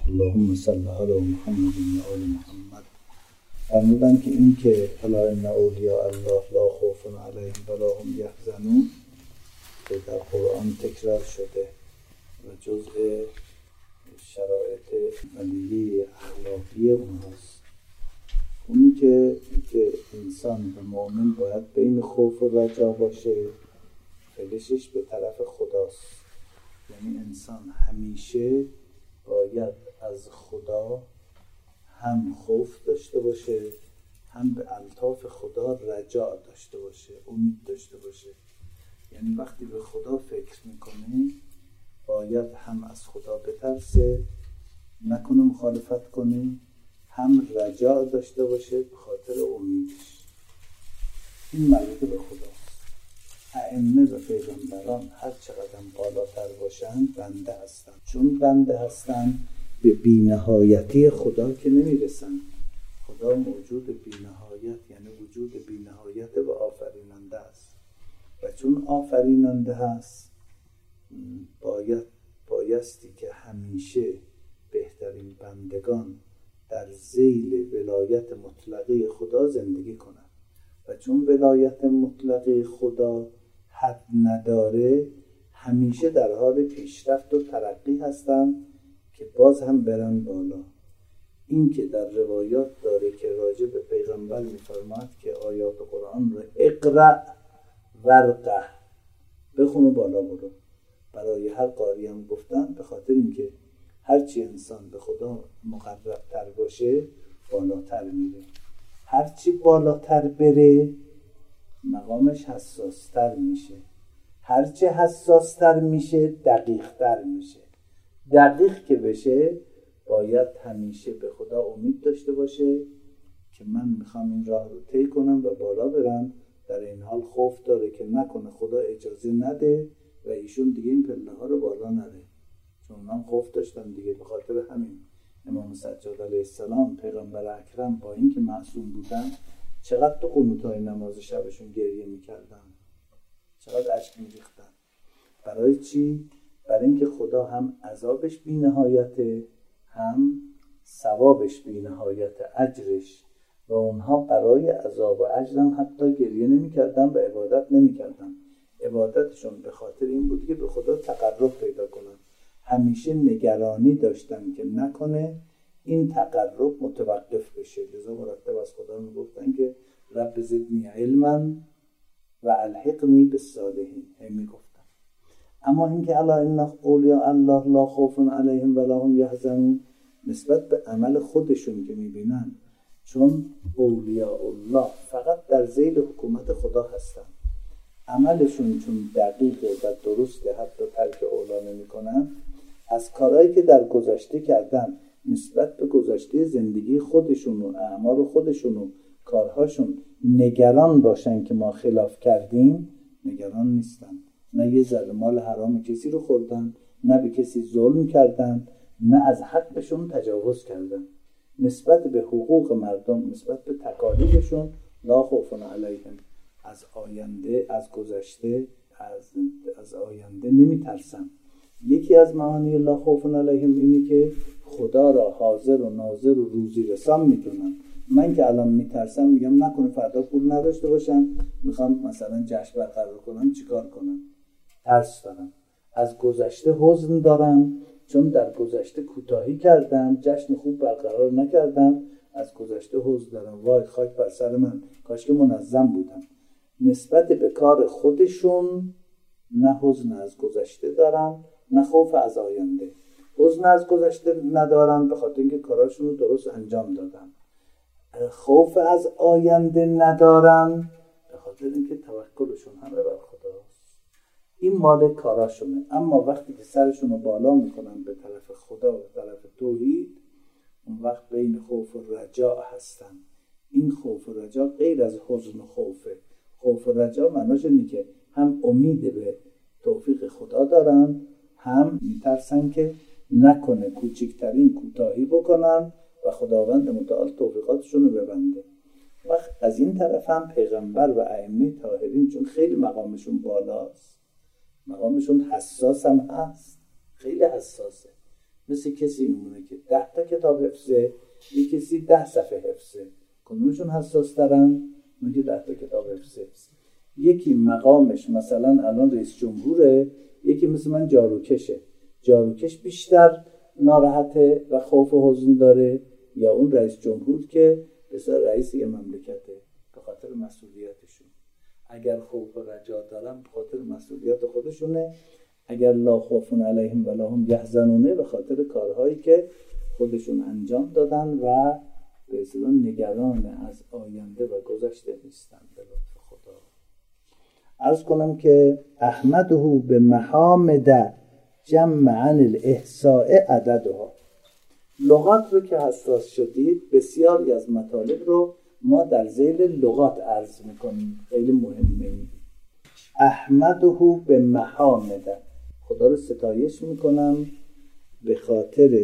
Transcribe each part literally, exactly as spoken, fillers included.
اللهم صل علی محمد و آل محمد. فرمودن که این که الا ان اولیاء الله لا خوف علیهم ولا هم یحزنون که در قرآن تکرار شده و جزء شرایط عملی اخلاقی اونهاست. اونی که که انسان و مؤمن باید بین خوف و رجا باشه، فلشش به طرف خداست. یعنی انسان همیشه باید از خدا هم خوف داشته باشه، هم به الطاف خدا رجا داشته باشه، امید داشته باشه. یعنی وقتی به خدا فکر میکنه باید هم از خدا بترسه، نکنه مخالفت کنه، هم رجا داشته باشه به خاطر امیدش. این مربوط به خداست. ائمه و پیغمبران هر چقدر بالاتر باشند بنده هستند. چون بنده هستند به بی‌نهایتی خدا که نمیرسن. خدا موجود بی‌نهایت، یعنی وجود بی‌نهایت و آفریننده است. و چون آفریننده هست باید بایستی که همیشه بهترین بندگان در ذیل ولایت مطلقه خدا زندگی کنند. و چون ولایت مطلقه خدا حد نداره، همیشه در حال پیشرفت و ترقی هستند که باز هم برن بالا. این که در روایات داره که راجع به پیغمبر می‌فرماد که آیات قرآن رو اقرأ ورقه، بخون و بالا برو. برای هر قاری هم گفتن به خاطر اینکه هرچی انسان به خدا مقرب تر باشه بالاتر میره. هرچی بالاتر بره مقامش حساس تر میشه. هرچی حساس تر میشه دقیق تر میشه. دقیق که بشه باید همیشه به خدا امید داشته باشه که من میخوام این راه رو طی کنم و بالا برم. در این حال خوف داره که نکنه خدا اجازه نده و ایشون دیگه این پله ها رو بالا نره. چون من خوف داشتم دیگه. به خاطر همین امام سجاد علیه السلام پیغمبر اکرم با اینکه معصوم بودن چقدر تو قنوت‌های نماز شبشون گریه میکردن، چقدر اشک میریختن. برای چی؟ برای اینکه خدا هم عذابش بی نهایته، هم ثوابش بی نهایته، اجرش. و اونها برای عذاب و اجر هم حتی گریه نمیکردن و عبادت نمیکردن. عبادتشون به خاطر این بود که به خدا تقرب پیدا کنن. همیشه نگرانی داشتن که نکنه این تقرب متوقف بشه. لذا مرتب از خدا میگفتن که رب زدنی علما و الحقنی بالصالحین. هم میگفتن. اما اینکه الا ان اولیاء الله لا خوف علیهم ولا هم یحزنون نسبت به عمل خودشون که میبینن، چون اولیاء الله فقط در ذیل حکومت خدا هستن، عملشون چون دقیقه و درسته، حتی ترک اولا نمی‌کنن، از کارهایی که در گذشته کردن نسبت به گذشته زندگی خودشون و اعمال خودشون و کارهاشون نگران باشن که ما خلاف کردیم، نگران نیستن. نه یه ذره مال حرام کسی رو خوردن، نه به کسی ظلم کردن، نه از حقشون تجاوز کردن. نسبت به حقوق مردم، نسبت به تکالیفشون لا خوف علیهم، از آینده، از گذشته، از از آینده نمیترسن. یکی از معانی لا خوف علیهم اینه که خدا را حاضر و ناظر و روزی رسان میدونن. من که الان میترسم میگم نکنه فردا پول نداشته باشم، میخوام مثلا جشن برقرار کنم، چیکار کنم؟ ترس دارم. از گذشته حزن دارم چون در گذشته کوتاهی کردم، جشن خوب برقرار نکردم، از گذشته حزن دارم. وای خاک بر سر من، کاش که منظم بودم. نسبت به کار خودشون نه حزن از گذشته دارن، نه خوف از آینده. حزن از گذشته ندارن به خاطر اینکه کاراشون رو درست انجام دادن. خوف از آینده ندارن به خاطر اینکه توکلشون همه بر خداست. این مال کاراشونه. اما وقتی که سرشون رو بالا میکنن به طرف خدا و به طرف توحید، اون وقت بین خوف و رجا هستن. این خوف و رجا غیر از حزن و خوفه. خوف و رجا معناش اینه که هم امید به توفیق خدا دارن، هم میترسن که نکنه کوچکترین کوتاهی بکنن و خداوند متعال توفیقاتشون رو ببنده. وقت از این طرف هم پیغمبر و ائمه طاهرین چون خیلی مقامشون بالاست، مقامشون حساس هم هست، خیلی حساسه. مثل کسی میمونه که ده تا کتاب حفظه، یک کسی ده صفحه حفظه. کدومشون حساس ترن؟ اون که ده تا کتاب حفظه. یکی مقامش مثلا الان رئیس جمهوره، یکی مثل من جاروکشه. جاروکش بیشتر ناراحته و خوف و حزن داره، یا اون رئیس جمهور که بسیار رئیس یه مملکته به خاطر مسئولیتشون. اگر خوف و رجا دارن به خاطر مسئولیت خودشونه، اگر لا خوف علیهم ولا هم یحزنون به خاطر کارهایی که خودشون انجام دادن و به اصطلاح نگران از آینده و گذشته نیستن. به لطف خدا عرض کنم که احمده به محامد جمع عن الاحصاء عددها. لغات رو که حساس شدید، بسیاری از مطالب رو ما در ذیل لغات عرض میکنیم، خیلی مهمه. احمده به محامد، خدا رو ستایش میکنم به خاطر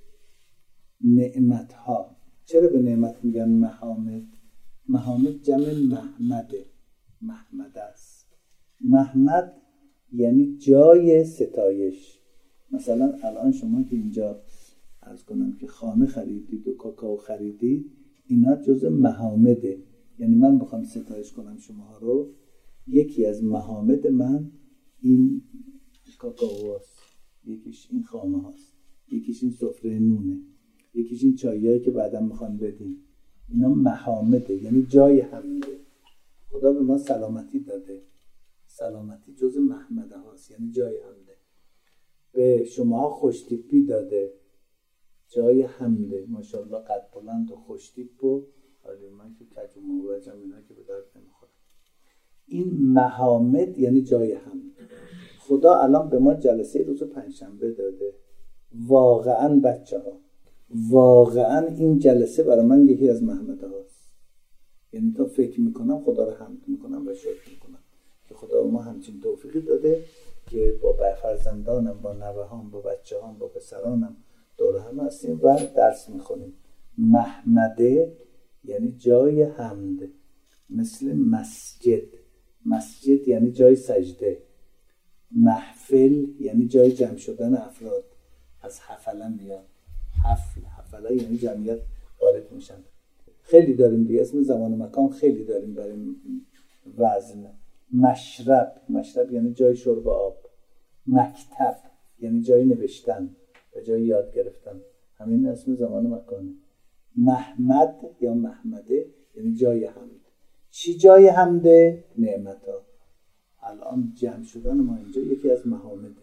نعمتها. چرا به نعمت میگن محامد؟ محامد جمع محمده، محمد است. محمد یعنی جای ستایش. مثلا الان شما که اینجا عرض کنم که خامه خریدید و کاکائو خریدید، اینا جزء محامده. یعنی من بخوام ستایش کنم شما رو، یکی از محامد من این کاکائو هست، یکیش این خامه هست، یکیش این سفره نونه، یکیش این چاییایی که بعدا میخوان بدیم. اینا محامده، یعنی جای حمده. خدا به ما سلامتی داده، سلامتی جز محمده هاست، یعنی جای حمده. به شما خوشتیپی داده، جای حمده. ماشاءالله قد بلند و خوشتیپ و حالی من که کج و موجم اینا که به درد نمیخوره. این محامد یعنی جای حمد. خدا الان به ما جلسه روز پنجشنبه داده. واقعا بچه ها، واقعا این جلسه برای من یکی از محمده هاست. یعنی تا فکر میکنم خدا رو حمد میکنم و شکر میکنم که خدا ما همچین توفیقی داده که با فرزندانم، با نوهام، با بچه هام، با پسرانم دور هم هستیم و درس میخونیم. محمده یعنی جای حمد، مثل مسجد. مسجد یعنی جای سجده. محفل یعنی جای جمع شدن افراد. از حفله میاد. حفل، حفله یعنی جمعیت غالب میشن. خیلی داریم دیگه، اسم زمان و مکان خیلی داریم برای وزن. مشرب، مشرب یعنی جای شرب آب. مکتب یعنی جای نوشتن و جای یاد گرفتن. همین اسم زمان و مکانه. محمد یا محمده یعنی جای حمد. چی جای حمده؟ نعمتها. الان جمع شدن ما اینجا یکی از محامده.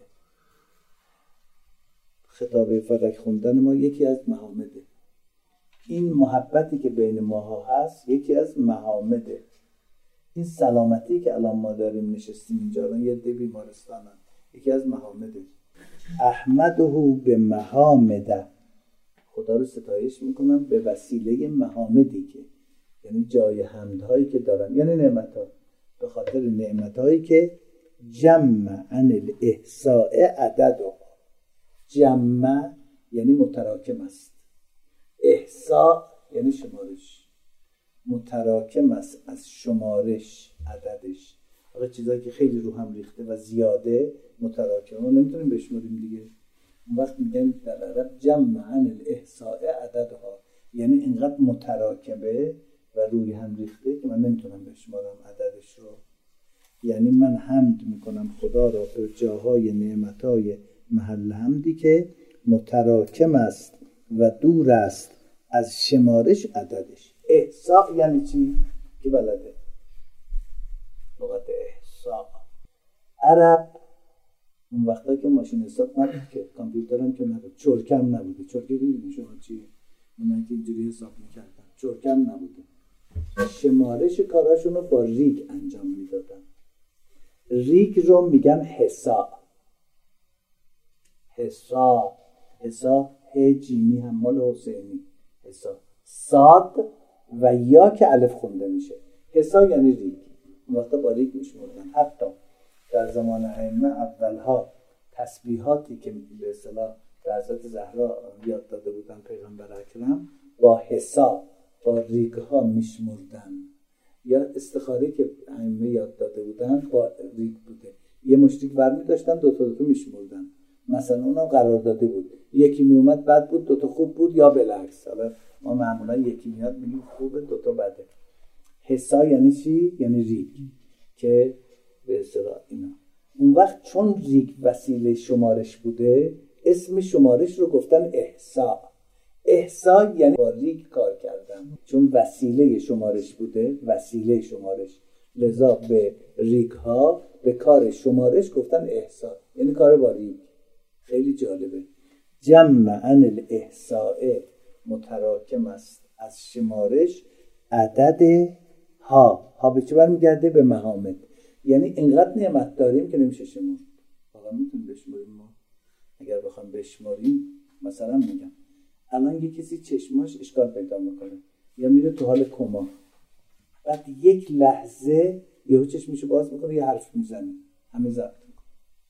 خطابه فلک خوندن ما یکی از محامده. این محبتی که بین ماها هست یکی از محامده. این سلامتی که الان ما داریم نشستیم اینجا، الان یه ده بیمارستانن، یکی از محامده. احمده به محامده، خدا رو ستایش میکنم به وسیله محامدی که یعنی جای حمدهایی که دارم، یعنی نعمتها، به خاطر نعمتهایی که جمع عن الاحصاء عددها. جمع یعنی متراکم است، احصاء یعنی شمارش، متراکم است از شمارش عددش. آقا چیزایی که خیلی رو هم ریخته و زیاده متراکمه، ما نمیتونیم بشماریم دیگه. اون وقت میگن در عرب جمع عن الاحصاء عددها، یعنی اینقدر متراکمه و روی هم ریخته که من نمیتونم بشمارم عددش رو. یعنی من حمد میکنم خدا را به جاهای نعمتهای محل حمدی که متراکم است و دور است از شمارش عددش. احصاء یعنی چی؟ که بلده لغت احصاء. عرب اون وقتا که ماشین حساب نبود، که کامپیوتر هم که نبود، چرکم نبوده. چرکه دیدید شما چیه؟ اونایی که اینجوری حساب میکردن چرکم نبوده. شمارش کاراشون رو با ریگ انجام میدادن. ریگ رو میگن حساء. حساء حساء ه جیمی هم مال حسینی. حساء صاد و یا که الف خونده میشه. حساء یعنی ریگ. اون وقتا با ریگ میشمردن. حتی در زمان ائمه اولها تسبیحاتی که به اصطلاح به حضرت زهرا یاد داده بودن پیغمبر اکرم، با حساء با ریگ ها میشمردن. یا استخاری که ائمه یاد داده بودن با ریگ بوده، یه مشت ریگ برمی داشتن، دو تا دو تا میشمردن. مثلا اونم قرار داده بود، یکی می اومد بد بود دوتا خوب بود یا بالعکس. حالا ما معمولا یکی میاد میگیم خوبه دوتا بده. حسا یعنی چی؟ یعنی ریگ که به اصطلاح اینا. اون وقت چون ریگ وسیله شمارش بوده اسم شمارش رو گفتن احصا. احصا یعنی با ریگ کار کردن، چون وسیله شمارش بوده، وسیله شمارش، لذا به ریگ ها به کار شمارش گفتن احصا، یعنی کار با ریگ. خیلی جالبه. جمع عن الاحصاء متراکم است از شمارش عدد ها. ها به چه برمیگرده؟ به محامد. یعنی اینقدر نعمت داریم که نمیشه شمرد. واقعا میتونیم بشمریم. ما اگر بخوام بشمریم، مثلا میگم الان یه کسی چشماش اشکال پیدا میکنه یا میره تو حال کما، بعد یک لحظه یهو چشمشو باز میکنه یه حرف میزنه، همه ضبط میکنه،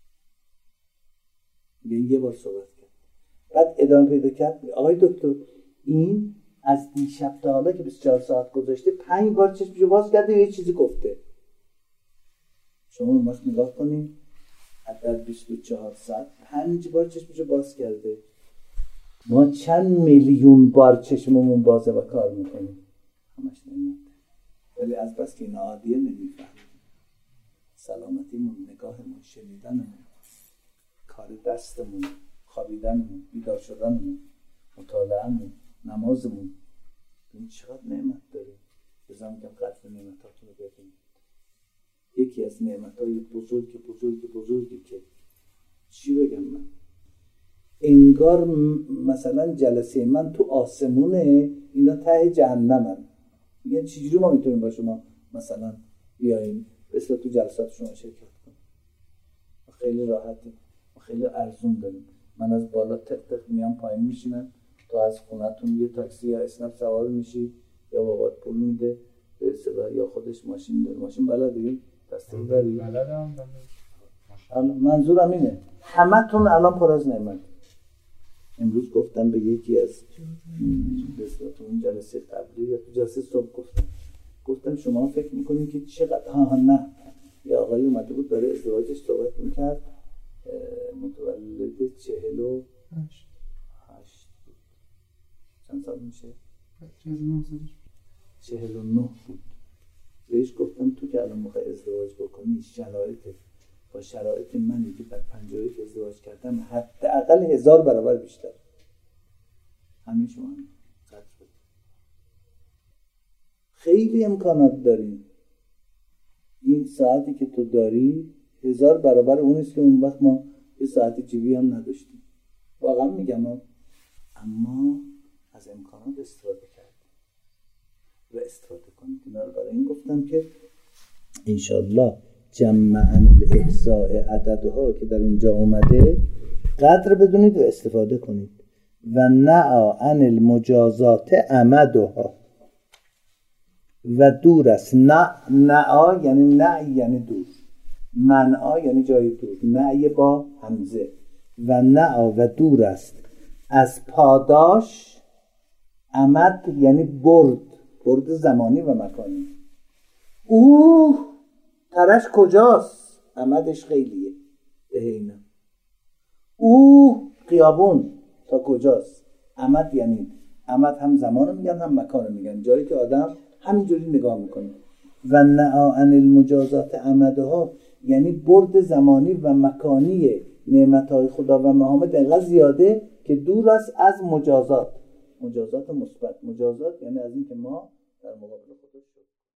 یعنی یه بار صحبت کرد، بعد ادامه پیدا کرد. آقای دکتر این از دیشب تا حالا که بیست و چهار ساعت گذاشته پنج بار چشمشو باز کرده و یه چیزی گفته. شما اون وقت نگاه کنید در بیست و چهار ساعت پنج بار چشمشو باز کرده. ما چند میلیون بار چشممون بازه و کار میکنیم، همش نمیده. ولی از بس که این عادیه نمیفهمیم. سلامتیمون، نگاهمون، شنیدنمون، کار دستمون، خوابیدنمون، بیدار شدنمون، مطالعهمون، نمازمون، این چقدر نعمت داریم. بزن میگم قدر نعمتاتون رو ببینید. یکی از نعمتهای بزرگ بزرگ بزرگی که چی بگم من، انگار مثلا جلسه من تو آسمونه، اینا ته جهنمن. میگن چجوری ما میتونیم با شما مثلا بیاییم بسیار تو جلسات شما شرکت کنیم؟ خیلی راحتیم، خیلی ارزون داریم. من از بالا تق تق میام پایین میشینم، تو از خونتون یه تاکسی یا اسنپ سوار میشی یا بابات پول میده به اصطلاح، یا خودش ماشین داره. ماشین بلدی؟ دستی داری؟ بلدم. منظورم اینه همه تون الان پر از نعمت. امروز گفتم به یکی از بسیار تو اون جلسه قبلی یا تو جلسه صبح گفتم گفتم شما فکر میکنید که چقدر ها ها نه یه آقایی اومده بود داره ازدواجش صحبت میکرد، متولد چهل و هشت بود. چند سال میشه؟ چهل و نه بود. بهش گفتم تو که الان میخوای ازدواج بکنی شرایط با شرایط منی که در پنجاه و یک ازدواج کردم حداقل هزار برابر بیشتر. همین شما هم قدر بده. خیلی امکانات داری. این ساعتی که تو داری هزار برابر اونیست که اون وقت ما یه ساعت جیبی هم نداشتیم. واقعا میگم هم. اما از امکانات استفاده کردیم و استفاده کنید. اینا رو برای این گفتم که انشالله جمع عن الاحصاء عددها که در اینجا اومده قدر بدونید و استفاده کنید. و نعا عن المجازات امدها و دور است. نع نعا یعنی نع یعنی دور، منعا یعنی جای دور، نعی با همزه. و نعا و دور است از پاداش. امد یعنی برد، برد زمانی و مکانی. اوه ترش کجاست؟ امدش خیلیه دهینا. اوه خیابون تا کجاست؟ امد یعنی امد هم زمانو میگن هم مکانو میگن، جایی که آدم همینجوری نگاه میکنه. و نعا عن المجازات امدها یعنی برد زمانی و مکانی نعمتهای خدا و محامد انقدر زیاده که دور است از مجازات. مجازات مثبت. مجازات یعنی از این که ما در مقابل خدا شد